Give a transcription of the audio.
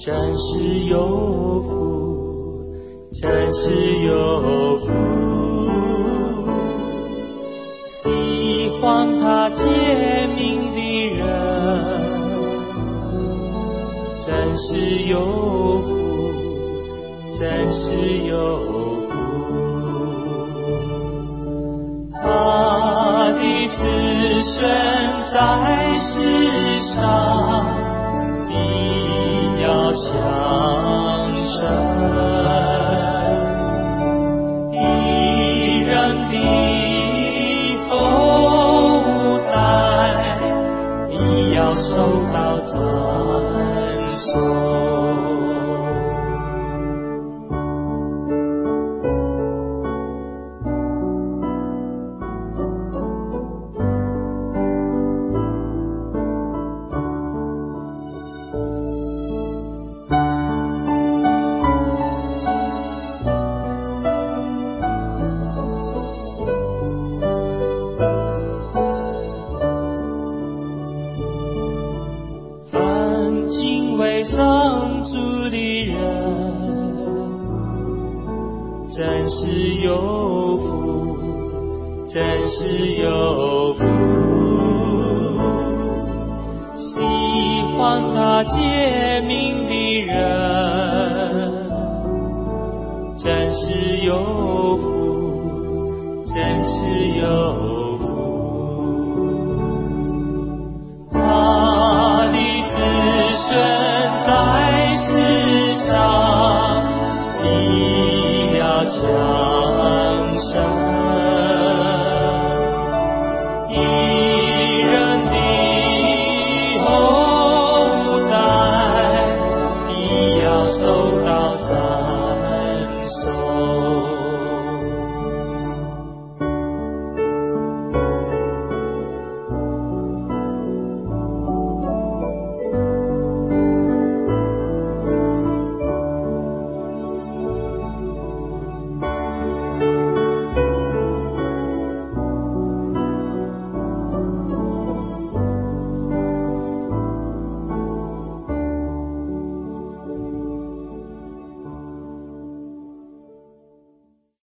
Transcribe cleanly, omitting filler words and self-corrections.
真是有福，真是有福，喜欢他诫命的人，真是有福，真是有福。他的子孙在世上必要强盛，义人的后代必要受到赞颂。上主的人，真是有福，真是有福，喜欢他诫命的人，真是有福，真是有福。